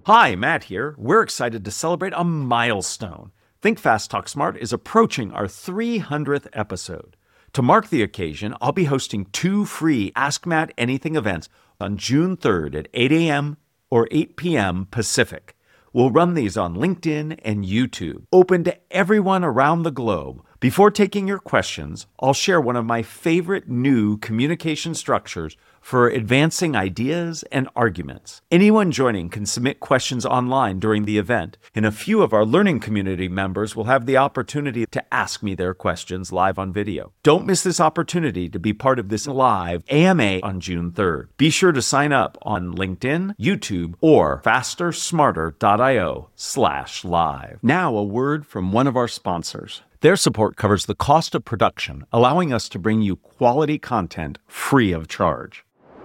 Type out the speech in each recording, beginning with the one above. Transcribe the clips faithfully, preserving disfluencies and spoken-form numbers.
Hi, Matt here. We're excited to celebrate a milestone. Think Fast, Talk Smart is approaching our three hundredth episode. To mark the occasion, I'll be hosting two free Ask Matt Anything events on June third at eight a.m. or eight p.m. Pacific. We'll run these on LinkedIn and YouTube, open to everyone around the globe. Before taking your questions, I'll share one of my favorite new communication structures for advancing ideas and arguments. Anyone joining can submit questions online during the event, and a few of our learning community members will have the opportunity to ask me their questions live on video. Don't miss this opportunity to be part of this live A M A on June third. Be sure to sign up on LinkedIn, YouTube, or fastersmarter.io slash live. Now a word from one of our sponsors. Their support covers the cost of production, allowing us to bring you quality content free of charge.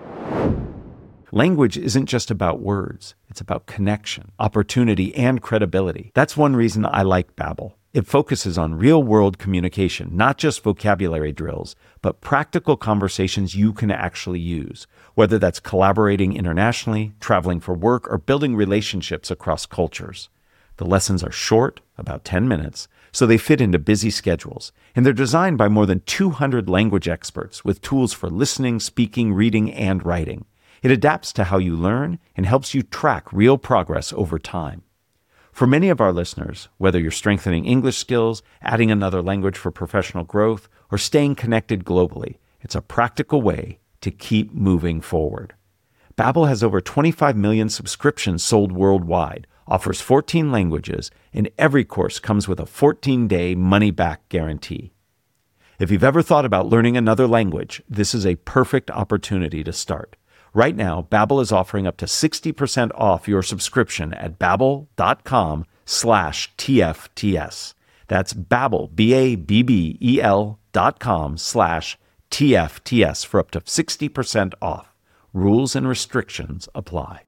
Language isn't just about words. It's about connection, opportunity, and credibility. That's one reason I like Babbel. It focuses on real-world communication, not just vocabulary drills, but practical conversations you can actually use, whether that's collaborating internationally, traveling for work, or building relationships across cultures. The lessons are short, about ten minutes, so they fit into busy schedules, and they're designed by more than two hundred language experts with tools for listening, speaking, reading, and writing. It adapts to how you learn and helps you track real progress over time. For many of our listeners, whether you're strengthening English skills, adding another language for professional growth, or staying connected globally, it's a practical way to keep moving forward. Babbel has over twenty-five million subscriptions sold worldwide, offers fourteen languages, and every course comes with a fourteen-day money-back guarantee. If you've ever thought about learning another language, this is a perfect opportunity to start. Right now, Babbel is offering up to sixty percent off your subscription at babbel.com slash TFTS. That's Babbel, B-A-B-B-E-L dot com slash TFTS for up to sixty percent off. Rules and restrictions apply.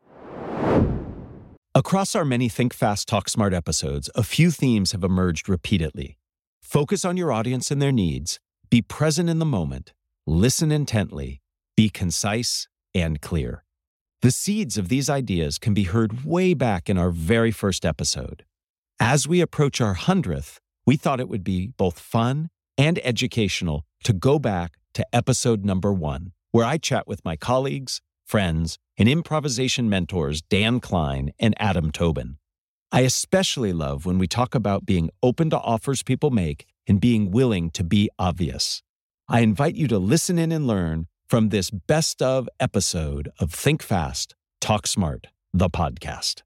Across our many Think Fast, Talk Smart episodes, a few themes have emerged repeatedly. Focus on your audience and their needs, be present in the moment, listen intently, be concise and clear. The seeds of these ideas can be heard way back in our very first episode. As we approach our hundredth, we thought it would be both fun and educational to go back to episode number one, where I chat with my colleagues, friends, and improvisation mentors Dan Klein and Adam Tobin. I especially love when we talk about being open to offers people make and being willing to be obvious. I invite you to listen in and learn from this best of episode of Think Fast, Talk Smart, the podcast.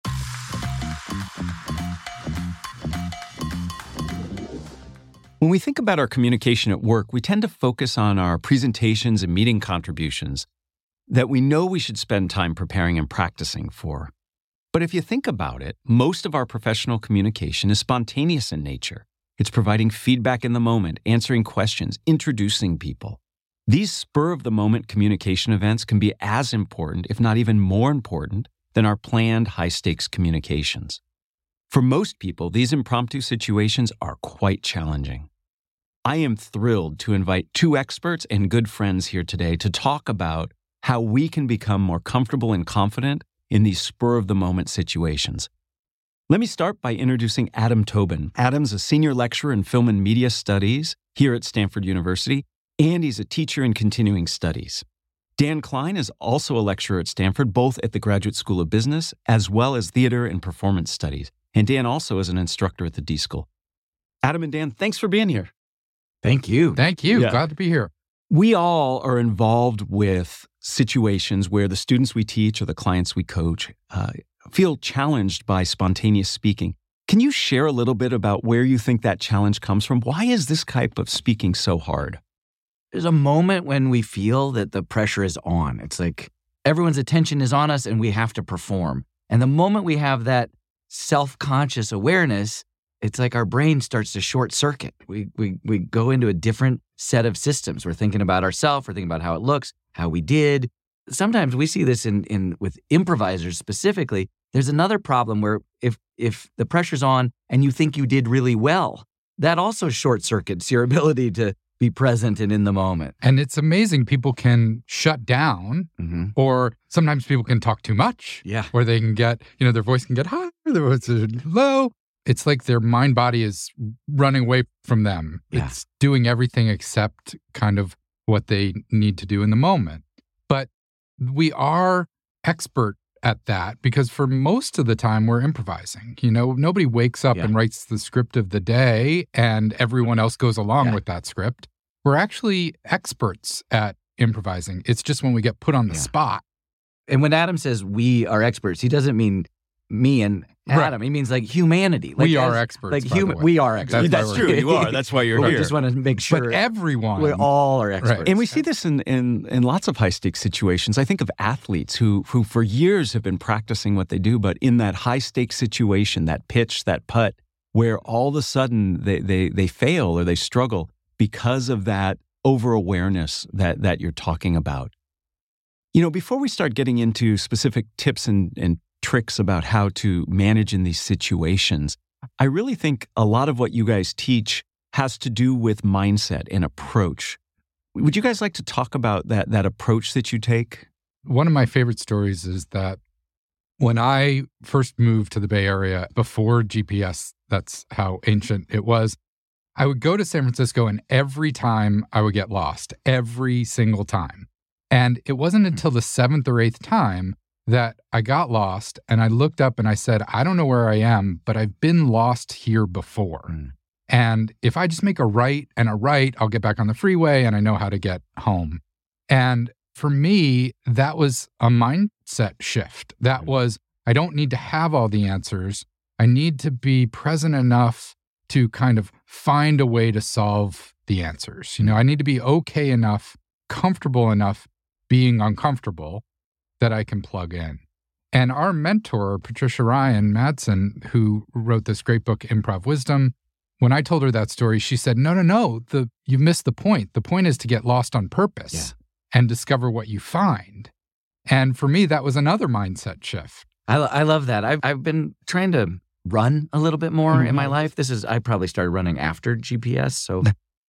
When we think about our communication at work, we tend to focus on our presentations and meeting contributions that we know we should spend time preparing and practicing for. But if you think about it, most of our professional communication is spontaneous in nature. It's providing feedback in the moment, answering questions, introducing people. These spur-of-the-moment communication events can be as important, if not even more important, than our planned high-stakes communications. For most people, these impromptu situations are quite challenging. I am thrilled to invite two experts and good friends here today to talk about how we can become more comfortable and confident in these spur-of-the-moment situations. Let me start by introducing Adam Tobin. Adam's a senior lecturer in film and media studies here at Stanford University, and he's a teacher in continuing studies. Dan Klein is also a lecturer at Stanford, both at the Graduate School of Business as well as theater and performance studies. And Dan also is an instructor at the D School. Adam and Dan, thanks for being here. Thank you. Thank you. Yeah. Glad to be here. We all are involved with situations where the students we teach or the clients we coach uh, feel challenged by spontaneous speaking. Can you share a little bit about where you think that challenge comes from? Why is this type of speaking so hard? There's a moment when we feel that the pressure is on. It's like everyone's attention is on us and we have to perform. And the moment we have that self-conscious awareness, it's like our brain starts to short circuit. We, we, we go into a different set of systems. We're thinking about ourselves. We're thinking about how it looks, how we did. Sometimes we see this in, in with improvisers specifically. There's another problem where if if the pressure's on and you think you did really well, that also short circuits your ability to be present and in the moment. And it's amazing. People can shut down, Mm-hmm. or sometimes people can talk too much. Yeah. Or they can get, you know, their voice can get high, their voice is low. It's like their mind body is running away from them. Yeah. It's doing everything except kind of what they need to do in the moment. But we are expert at that because for most of the time we're improvising. You know, nobody wakes up Yeah. and writes the script of the day and everyone else goes along Yeah. with that script. We're actually experts at improvising. It's just when we get put on the Yeah. spot. And when Adam says we are experts, he doesn't mean me and Right. Adam. He means like humanity. Like We are as- experts, Like by the human, way. we are experts. That's why That's true. You are. That's why you're we here. just want to make sure But everyone, we all are experts. And we see this in, in, in lots of high-stakes situations. I think of athletes who who for years have been practicing what they do, but in that high-stakes situation, that pitch, that putt, where all of a sudden they, they, they fail or they struggle because of that over-awareness that, that you're talking about. You know, before we start getting into specific tips and, and tricks about how to manage in these situations, I really think a lot of what you guys teach has to do with mindset and approach. Would you guys like to talk about that that approach that you take? one of my favorite stories is that when I first moved to the Bay Area before G P S, that's how ancient it was, I would go to San Francisco and every time I would get lost, every single time. And it wasn't until the seventh or eighth time that I got lost and I looked up and I said, I don't know where I am, but I've been lost here before. Mm. And if I just make a right and a right, I'll get back on the freeway and I know how to get home. And for me, that was a mindset shift. That was, I don't need to have all the answers. I need to be present enough to kind of find a way to solve the answers. You know, I need to be okay enough, comfortable enough being uncomfortable that I can plug in. And our mentor, Patricia Ryan Madsen, who wrote this great book, Improv Wisdom, when I told her that story, she said, no, no, no, the, you've missed the point. The point is to get lost on purpose Yeah. and discover what you find. And for me, that was another mindset shift. I, lo- I love that. I've, I've been trying to run a little bit more in my life. This is, I probably started running after G P S. So,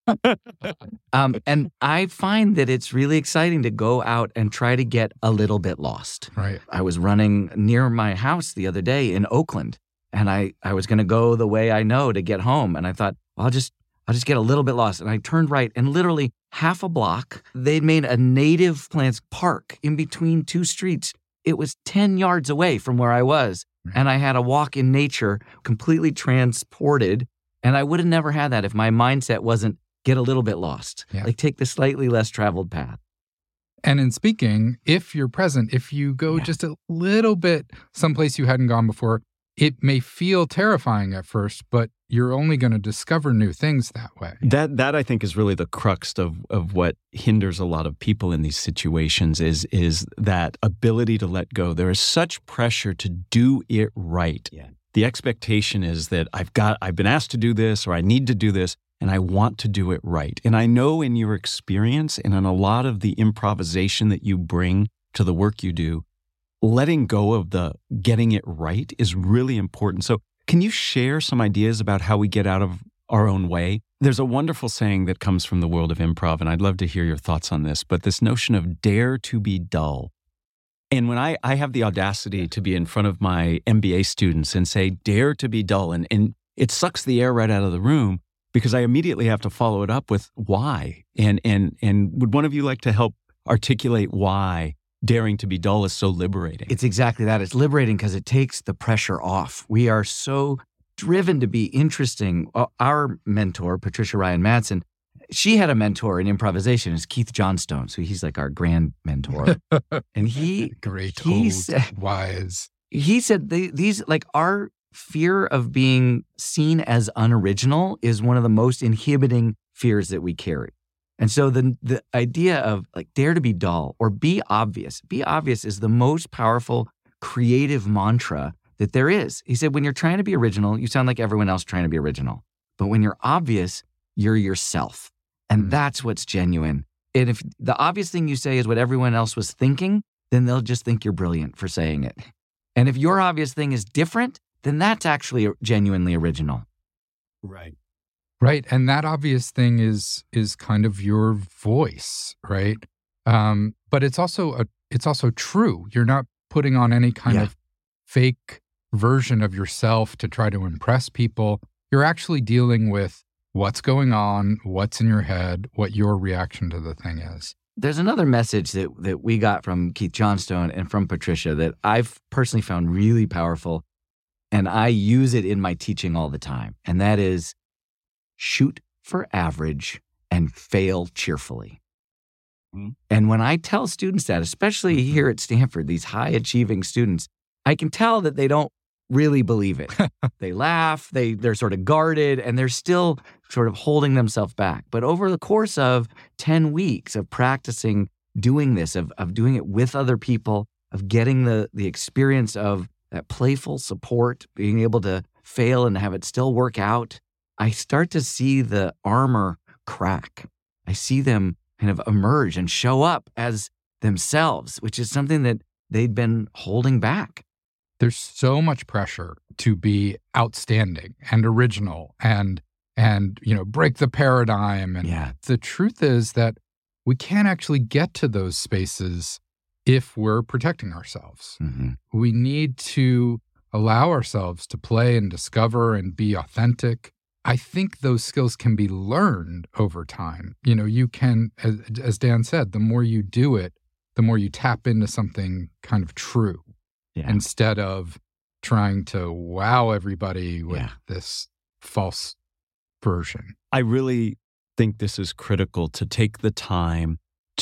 um, and I find that it's really exciting to go out and try to get a little bit lost. Right. I was running near my house the other day in Oakland, and I, I was going to go the way I know to get home. And I thought, I'll just, I'll just get a little bit lost. And I turned right, and literally half a block, they'd made a native plants park in between two streets. It was ten yards away from where I was. And I had a walk in nature, completely transported. And I would have never had that if my mindset wasn't get a little bit lost. Yeah. Like take the slightly less traveled path. And in speaking, if you're present, if you go Yeah. just a little bit someplace you hadn't gone before, it may feel terrifying at first, but you're only going to discover new things that way. That that I think is really the crux of of what hinders a lot of people in these situations is is that ability to let go. There is such pressure to do it right. Yeah. The expectation is that I've got I've been asked to do this or I need to do this and I want to do it right. And I know in your experience and in a lot of the improvisation that you bring to the work you do, letting go of the getting it right is really important. So can you share some ideas about how we get out of our own way? There's a wonderful saying that comes from the world of improv, and I'd love to hear your thoughts on this, but this notion of dare to be dull. And when I, I have the audacity to be in front of my M B A students and say, dare to be dull, and, and it sucks the air right out of the room because I immediately have to follow it up with why. And, and, and would one of you like to help articulate why daring to be dull is so liberating? It's exactly that. It's liberating because it takes the pressure off. We are so driven to be interesting. Our mentor, Patricia Ryan Madsen, she had a mentor in improvisation. It's Keith Johnstone. So he's like our grand mentor. And he Great, he old, said- wise. he said they, these, like our fear of being seen as unoriginal is one of the most inhibiting fears that we carry. And so the the idea of like dare to be dull or be obvious, be obvious is the most powerful creative mantra that there is. He said, when you're trying to be original, you sound like everyone else trying to be original. But when you're obvious, you're yourself. And Mm. that's what's genuine. And if the obvious thing you say is what everyone else was thinking, then they'll just think you're brilliant for saying it. And if your obvious thing is different, then that's actually genuinely original. Right. Right. And that obvious thing is is kind of your voice, right? Um, but it's also a it's also true. You're not putting on any kind Yeah. of fake version of yourself to try to impress people. You're actually dealing with what's going on, what's in your head, what your reaction to the thing is. There's another message that, that we got from Keith Johnstone and from Patricia that I've personally found really powerful, and I use it in my teaching all the time, and that is shoot for average and fail cheerfully. Mm-hmm. And when I tell students that, especially mm-hmm. here at Stanford, these high-achieving students, I can tell that they don't really believe it. They laugh, they, they're sort of guarded, and they're still sort of holding themselves back. But over the course of ten weeks of practicing doing this, of, of doing it with other people, of getting the, the experience of that playful support, being able to fail and have it still work out, I start to see the armor crack. I see them kind of emerge and show up as themselves, which is something that they'd been holding back. There's so much pressure to be outstanding and original and, and you know, break the paradigm. And yeah. the truth is that we can't actually get to those spaces if we're protecting ourselves. Mm-hmm. We need to allow ourselves to play and discover and be authentic. I think those skills can be learned over time. You know, you can, as, as Dan said, the more you do it, the more you tap into something kind of true. Yeah. Instead of trying to wow everybody with yeah. this false version. I really think this is critical to take the time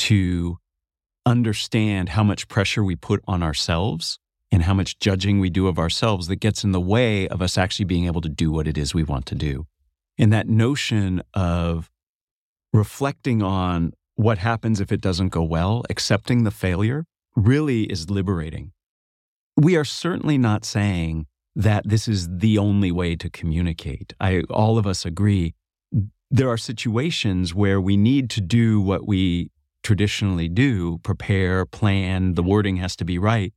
to understand how much pressure we put on ourselves and how much judging we do of ourselves that gets in the way of us actually being able to do what it is we want to do. And that notion of reflecting on what happens if it doesn't go well, accepting the failure, really is liberating. We are certainly not saying that this is the only way to communicate. I, all of us agree. There are situations where we need to do what we traditionally do, prepare, plan, the wording has to be right.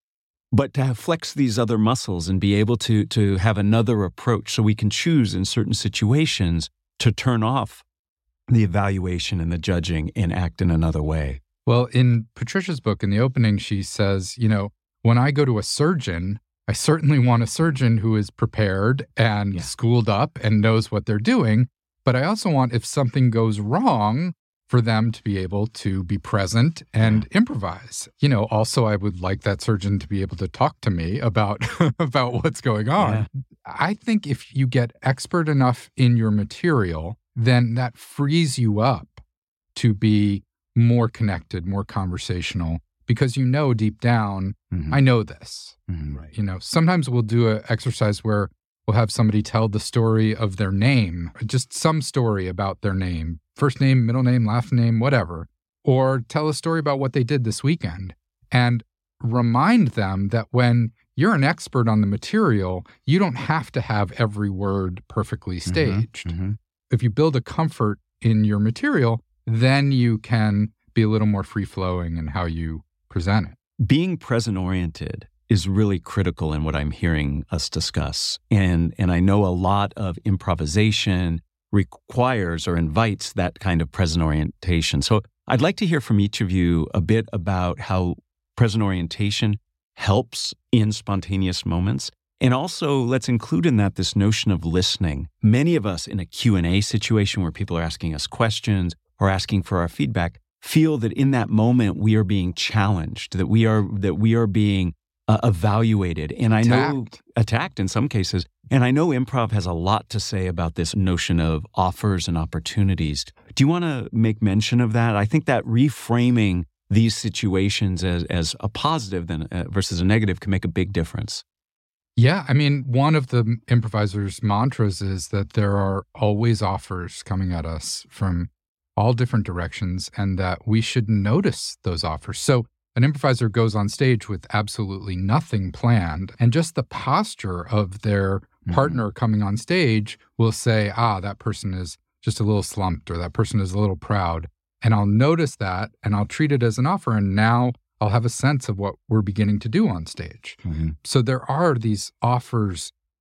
But to have flex these other muscles and be able to, to have another approach so we can choose in certain situations to turn off the evaluation and the judging and act in another way. Well, in Patricia's book, in the opening, she says, you know, when I go to a surgeon, I certainly want a surgeon who is prepared and yeah. schooled up and knows what they're doing. But I also want, if something goes wrong, for them to be able to be present and yeah. improvise. You know, also, I would like that surgeon to be able to talk to me about, about what's going on. Yeah. I think if you get expert enough in your material, then that frees you up to be more connected, more conversational, because you know deep down, mm-hmm. I know this. Mm-hmm. Right. You know, sometimes we'll do an exercise where we'll have somebody tell the story of their name, just some story about their name, first name, middle name, last name, whatever, or tell a story about what they did this weekend and remind them that when you're an expert on the material, you don't have to have every word perfectly staged. Mm-hmm. If you build a comfort in your material, then you can be a little more free-flowing in how you present it. Being present-oriented is really critical in what I'm hearing us discuss. And, and I know a lot of improvisation requires or invites that kind of present orientation. So I'd like to hear from each of you a bit about how present orientation helps in spontaneous moments. And also, let's include in that this notion of listening. Many of us in a Q and A situation where people are asking us questions or asking for our feedback feel that in that moment we are being challenged, that we are that we are being uh, evaluated. And I know Attacked. attacked in some cases. And I know improv has a lot to say about this notion of offers and opportunities. Do you want to make mention of that? I think that reframing these situations as, as a positive than, uh, versus a negative can make a big difference. Yeah, I mean, one of the improvisers' mantras is that there are always offers coming at us from all different directions and that we should notice those offers. So an improviser goes on stage with absolutely nothing planned, and just the posture of their mm-hmm. partner coming on stage will say, ah, that person is just a little slumped or that person is a little proud. And I'll notice that and I'll treat it as an offer. And now I'll have a sense of what we're beginning to do on stage. Mm-hmm. So there are these offers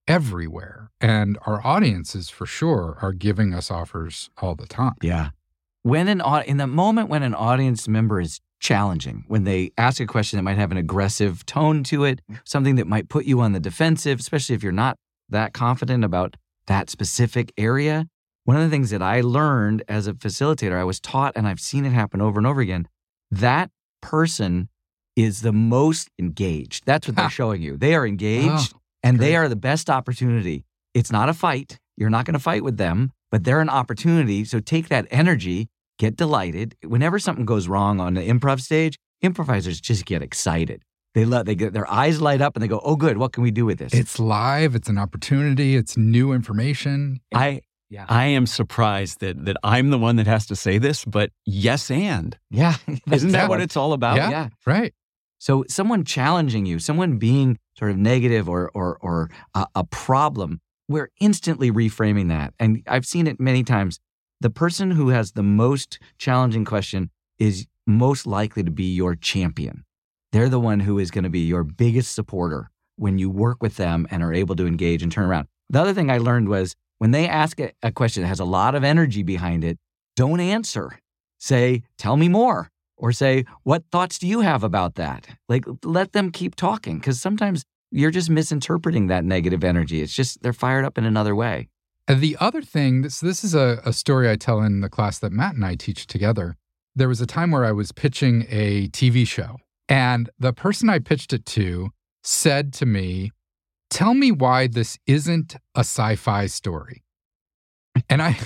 everywhere. And our audiences, for sure, are giving us offers all the time. Yeah. When an au- in the moment when an audience member is challenging, when they ask a question that might have an aggressive tone to it, something that might put you on the defensive, especially if you're not that confident about that specific area. One of the things that I learned as a facilitator, I was taught, and I've seen it happen over and over again, that person is the most engaged. That's what they're showing you. They are engaged, Oh, and great. they are the best opportunity. It's not a fight. You're not going to fight with them, but they're an opportunity. So take that energy, get delighted. Whenever something goes wrong on the improv stage, improvisers just get excited. They let they get their eyes light up and they go, "Oh, good. What can we do with this?" It's live. It's an opportunity. It's new information. I yeah, I am surprised that that I'm the one that has to say this, but yes and. yeah. Isn't that Yeah. what it's all about? Yeah. Yeah. Right. So someone challenging you, someone being sort of negative or or or a, a problem, we're instantly reframing that. And I've seen it many times. The person who has the most challenging question is most likely to be your champion. They're the one who is going to be your biggest supporter when you work with them and are able to engage and turn around. The other thing I learned was when they ask a, a question that has a lot of energy behind it, don't answer. Say, "Tell me more." Or say, "What thoughts do you have about that?" Like, let them keep talking, because sometimes you're just misinterpreting that negative energy. It's just they're fired up in another way. And the other thing, this this is a, a story I tell in the class that Matt and I teach together. There was a time where I was pitching a T V show, and the person I pitched it to said to me, "Tell me why this isn't a sci-fi story." And I,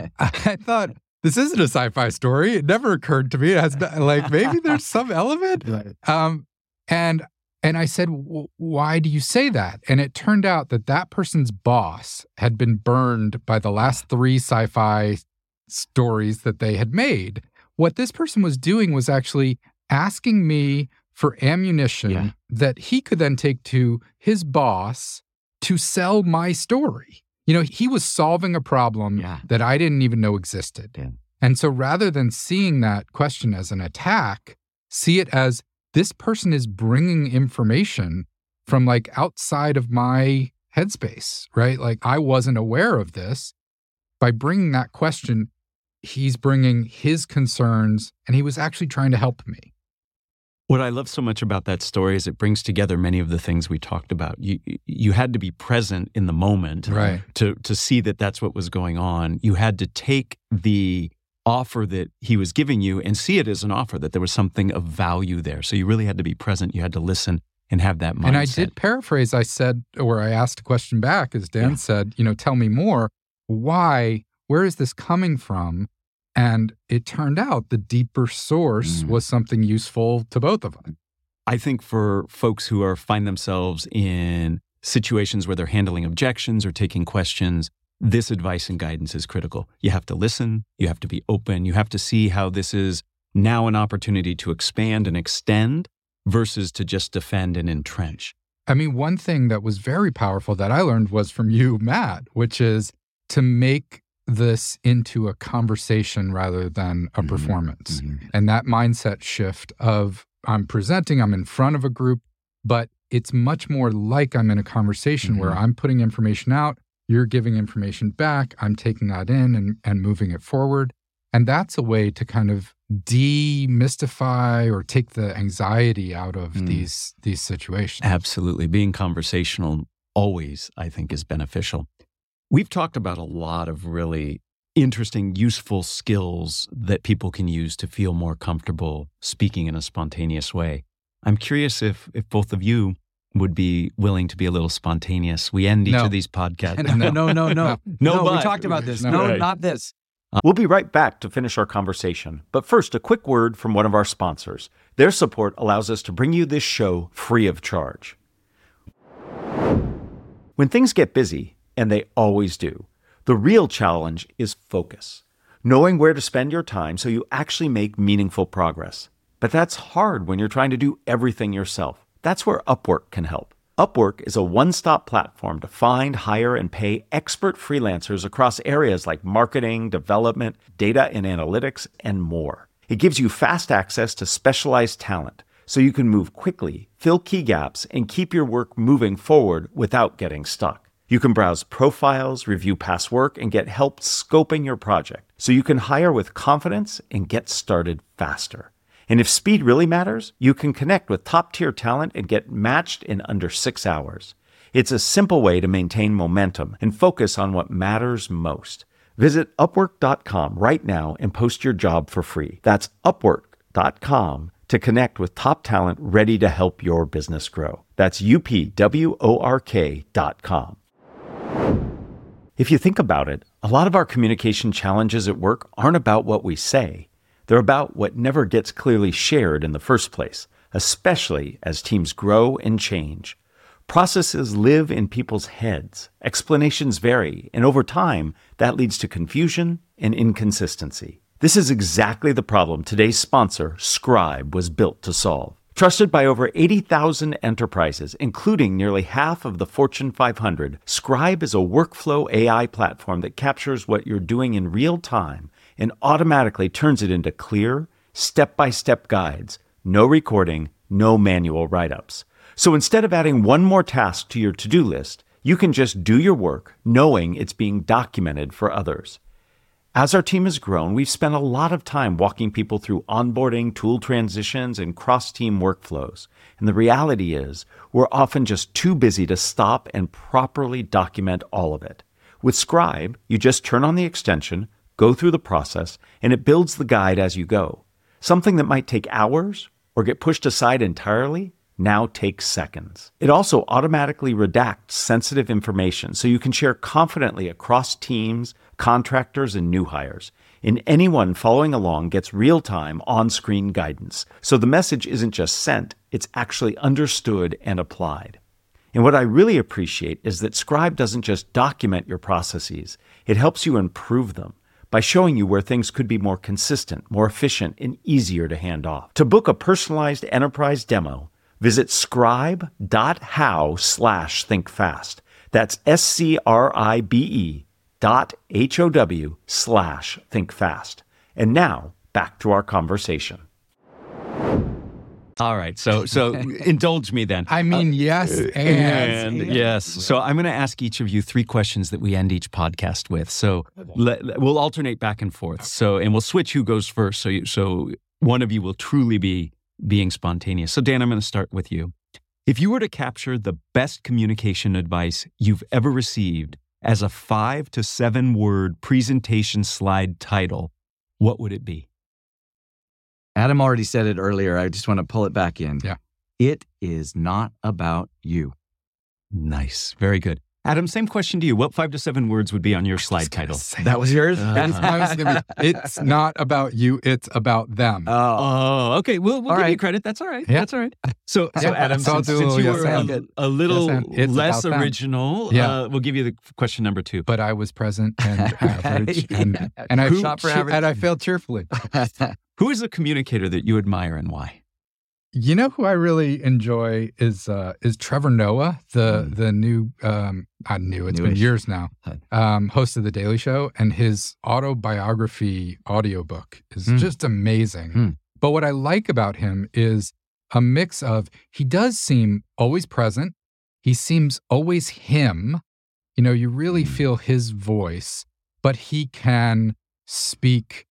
I thought, this isn't a sci-fi story. It never occurred to me. It has like maybe there's some element. Um, and and I said, "Why do you say that?" And it turned out that that person's boss had been burned by the last three sci-fi stories that they had made. What this person was doing was actually asking me for ammunition Yeah. that he could then take to his boss to sell my story. You know, he was solving a problem Yeah. that I didn't even know existed. Yeah. And so rather than seeing that question as an attack, see it as this person is bringing information from like outside of my headspace, right? Like I wasn't aware of this. By bringing that question, he's bringing his concerns and he was actually trying to help me. What I love so much about that story is it brings together many of the things we talked about. You you had to be present in the moment Right. to to see that that's what was going on. You had to take the offer that he was giving you and see it as an offer, that there was something of value there. So you really had to be present. You had to listen and have that mindset. And I did paraphrase. I said, or I asked a question back, as Dan Yeah. said, you know, tell me more. Why? Where is this coming from? And it turned out the deeper source Mm. was something useful to both of us. I think for folks who are find themselves in situations where they're handling objections or taking questions, this advice and guidance is critical. You have to listen. You have to be open. You have to see how this is now an opportunity to expand and extend versus to just defend and entrench. I mean, one thing that was very powerful that I learned was from you, Matt, which is to make this into a conversation rather than a Mhm. performance. Mhm. And that mindset shift of I'm presenting, I'm in front of a group, but it's much more like I'm in a conversation where Mhm. I'm putting information out, you're giving information back, I'm taking that in and, and moving it forward. And that's a way to kind of demystify or take the anxiety out of Mm. these these situations. Absolutely. Being conversational always, I think, is beneficial. We've talked about a lot of really interesting, useful skills that people can use to feel more comfortable speaking in a spontaneous way. I'm curious if if both of you would be willing to be a little spontaneous. We end each No. of these podcasts. No, no, no, no, no. No, we but- talked about this. No. No, Right. not this. We'll be right back to finish our conversation. But first, a quick word from one of our sponsors. Their support allows us to bring you this show free of charge. When things get busy, and they always do, the real challenge is focus. Knowing where to spend your time so you actually make meaningful progress. But that's hard when you're trying to do everything yourself. That's where Upwork can help. Upwork is a one-stop platform to find, hire, and pay expert freelancers across areas like marketing, development, data and analytics, and more. It gives you fast access to specialized talent, so you can move quickly, fill key gaps, and keep your work moving forward without getting stuck. You can browse profiles, review past work, and get help scoping your project so you can hire with confidence and get started faster. And if speed really matters, you can connect with top-tier talent and get matched in under six hours. It's a simple way to maintain momentum and focus on what matters most. Visit upwork dot com right now and post your job for free. That's upwork dot com to connect with top talent ready to help your business grow. That's U P W O R K dot com. If you think about it, a lot of our communication challenges at work aren't about what we say. They're about what never gets clearly shared in the first place, especially as teams grow and change. Processes live in people's heads, explanations vary, and over time, that leads to confusion and inconsistency. This is exactly the problem today's sponsor, Scribe, was built to solve. Trusted by over eighty thousand enterprises, including nearly half of the Fortune five hundred, Scribe is a workflow A I platform that captures what you're doing in real time and automatically turns it into clear, step-by-step guides. No recording, no manual write-ups. So instead of adding one more task to your to-do list, you can just do your work knowing it's being documented for others. As our team has grown, we've spent a lot of time walking people through onboarding, tool transitions, and cross-team workflows. And the reality is, we're often just too busy to stop and properly document all of it. With Scribe, you just turn on the extension, go through the process, and it builds the guide as you go. Something that might take hours or get pushed aside entirely now takes seconds. It also automatically redacts sensitive information so you can share confidently across teams, contractors, and new hires. And anyone following along gets real-time on-screen guidance. So the message isn't just sent, it's actually understood and applied. And what I really appreciate is that Scribe doesn't just document your processes, it helps you improve them by showing you where things could be more consistent, more efficient, and easier to hand off. To book a personalized enterprise demo, visit scribe.how slash thinkfast. That's S-C-R-I-B-E dot H-O-W slash thinkfast. And now, back to our conversation. All right. So so indulge me then. I mean, yes and. And yes. So I'm going to ask each of you three questions that we end each podcast with. So let, we'll alternate back and forth. So and we'll switch who goes first. So you, so one of you will truly be being spontaneous. So Dan, I'm going to start with you. If you were to capture the best communication advice you've ever received as a five to seven word presentation slide title, what would it be? Adam already said it earlier. I just want to pull it back in. Yeah. It is not about you. Nice. Very good. Adam, same question to you. What five to seven words would be on your slide title? That was yours? That's mine was gonna be, it's not about you, it's about them. Oh, Oh, okay. We'll, we'll All give you right. credit. That's all right. Yeah. That's all right. So, so Yeah. Adam, So I'll since, do a since little you yes were a, and. a little Yes and. It's less about them. original, Yeah. uh, we'll give you the question number two. But I was present and average, and Yeah. and I Who- Shop for average. and I failed cheerfully. Who is a communicator that you admire and why? You know who I really enjoy is uh, is Trevor Noah, the Mm. the new um, not new, it's Newish. been years now, um, host of the Daily Show, and his autobiography audiobook is Mm. just amazing. Mm. But what I like about him is a mix of he does seem always present, he seems always him. You know, you really Mm. feel his voice, but he can speak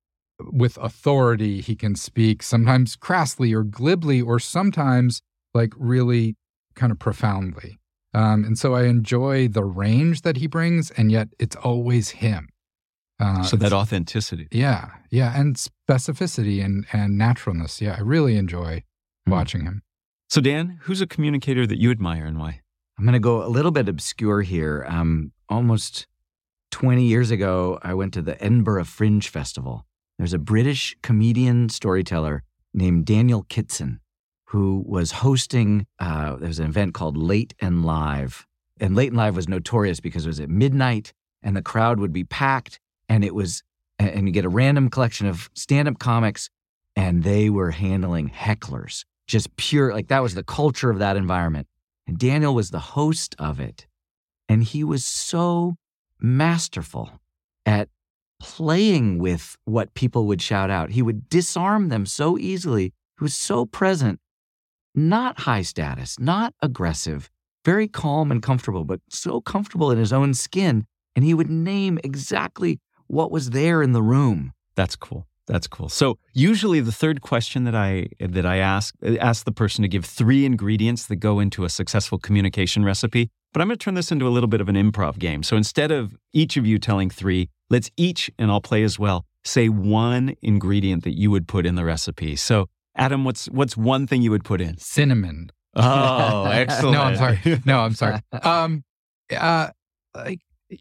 with authority. He can speak sometimes crassly or glibly, or sometimes like really kind of profoundly. Um, and so I enjoy the range that he brings, and yet it's always him. Uh, So that it's- authenticity. yeah, yeah, and specificity and and naturalness. Yeah, I really enjoy Hmm. watching him. So Dan, who's a communicator that you admire and why? I'm going to go a little bit obscure here. Um, almost twenty years ago, I went to the Edinburgh Fringe Festival. There's a British comedian storyteller named Daniel Kitson who was hosting, uh, there was an event called Late and Live. And Late and Live was notorious because it was at midnight and the crowd would be packed, and it was, and you get a random collection of stand-up comics, and they were handling hecklers. Just pure, like that was the culture of that environment. And Daniel was the host of it. And he was so masterful at playing with what people would shout out. He would disarm them so easily. He was so present, not high status, not aggressive, very calm and comfortable, but so comfortable in his own skin. And he would name exactly what was there in the room. That's cool. That's cool. So usually the third question that I that I ask ask the person to give three ingredients that go into a successful communication recipe. But I'm going to turn this into a little bit of an improv game. So instead of each of you telling three, let's each, and I'll play as well, say one ingredient that you would put in the recipe. So Adam, what's what's one thing you would put in? Cinnamon. Oh, excellent. No, I'm sorry. No, I'm sorry. Um, uh, like,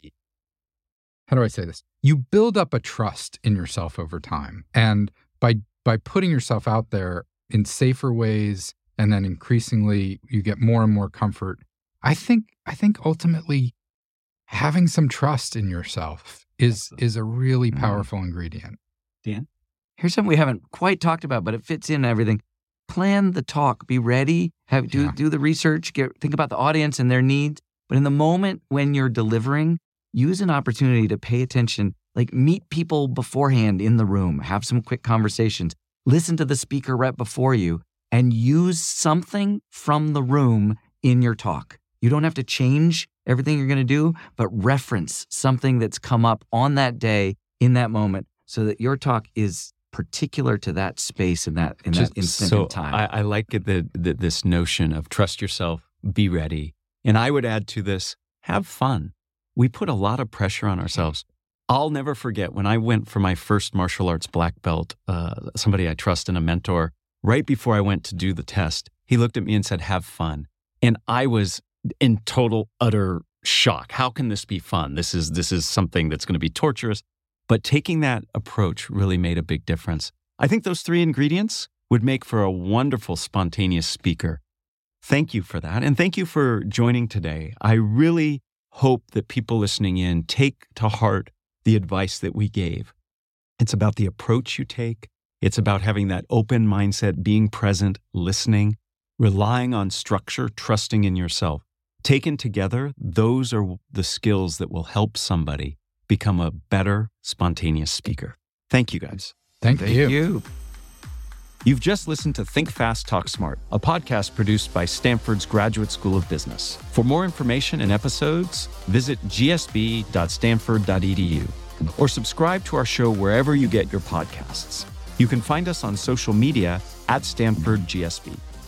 how do I say this? You build up a trust in yourself over time, and by by putting yourself out there in safer ways, and then increasingly you get more and more comfort. I think I think ultimately having some trust in yourself is is a really powerful mm. ingredient. Dan? Here's something we haven't quite talked about, but it fits in everything. Plan the talk. Be ready. Have do Yeah. do the research. Get think about the audience and their needs. But in the moment when you're delivering, use an opportunity to pay attention. Like meet people beforehand in the room. Have some quick conversations. Listen to the speaker right before you, and use something from the room in your talk. You don't have to change everything you're going to do, but reference something that's come up on that day in that moment, so that your talk is particular to that space in that in Just that instant so in time. I, I like it, the, the, this notion of trust yourself, be ready. And I would add to this, have fun. We put a lot of pressure on ourselves. I'll never forget when I went for my first martial arts black belt, uh, somebody I trust and a mentor, right before I went to do the test, he looked at me and said, have fun. And I was in total, utter shock. How can this be fun? This is this is something that's going to be torturous. But taking that approach really made a big difference. I think those three ingredients would make for a wonderful, spontaneous speaker. Thank you for that. And thank you for joining today. I really hope that people listening in take to heart the advice that we gave. It's about the approach you take. It's about having that open mindset, being present, listening, relying on structure, trusting in yourself. Taken together, those are the skills that will help somebody become a better, spontaneous speaker. Thank you, guys. Thank, Thank you. you. You've just listened to Think Fast, Talk Smart, a podcast produced by Stanford's Graduate School of Business. For more information and episodes, visit g s b dot stanford dot e d u or subscribe to our show wherever you get your podcasts. You can find us on social media at Stanford G S B.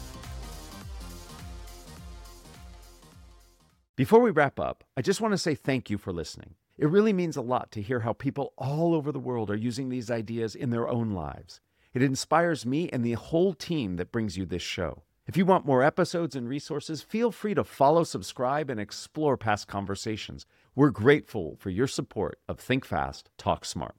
Before we wrap up, I just want to say thank you for listening. It really means a lot to hear how people all over the world are using these ideas in their own lives. It inspires me and the whole team that brings you this show. If you want more episodes and resources, feel free to follow, subscribe, and explore past conversations. We're grateful for your support of Think Fast, Talk Smart.